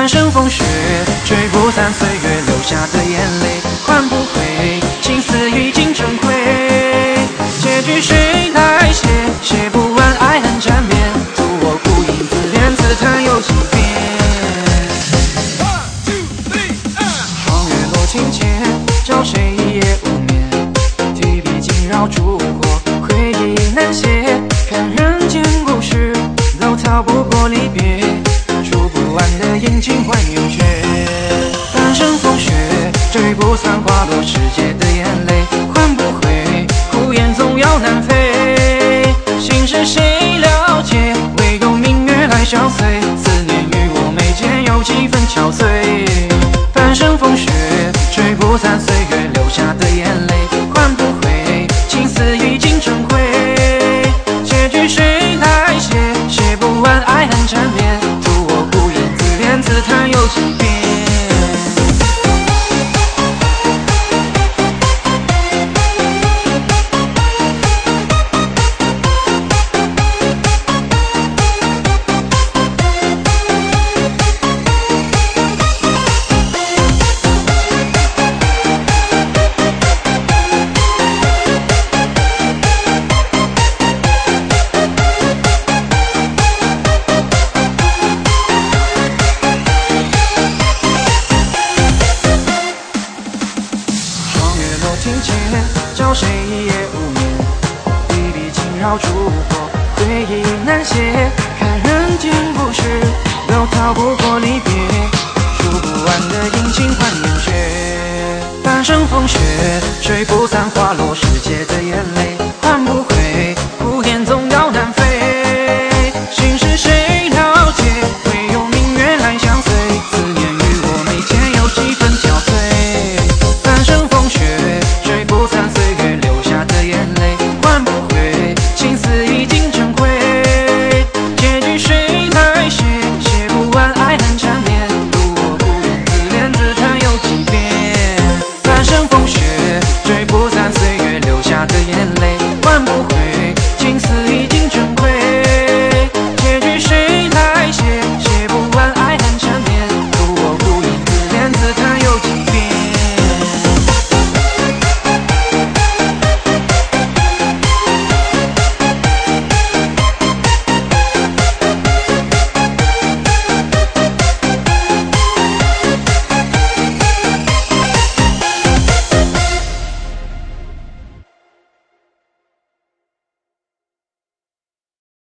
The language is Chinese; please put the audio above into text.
半生风雪，吹不散岁月留下的眼泪，换不回青丝已经成灰。结局谁来写？写不完爱恨缠绵，图我孤影自怜，自叹有几遍。霜月落庭前，叫谁一夜无眠？提笔惊扰烛火，回忆难写。看人间故事，都逃不过离别。数不完的阴晴换圆缺，半生风雪，追不散花落世界的眼泪，换不回孤雁总要南飞。心事谁了解？唯有明月来相随，思念与我眉间有几分憔悴。半生风雪，追不散岁月留下的眼泪，换不回青丝已经成灰。结局谁来写？写不完爱恨缠绵，自叹有几遍。庭前，叫谁一夜无眠？提笔惊扰烛火，回忆难写。看人间故事，都逃不过离别。数不完的阴晴换圆缺，半生风雪，吹不散花落世